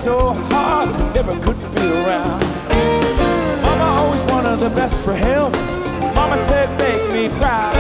so hard, never could be around. Mama always wanted the best for him. Mama said, make me proud.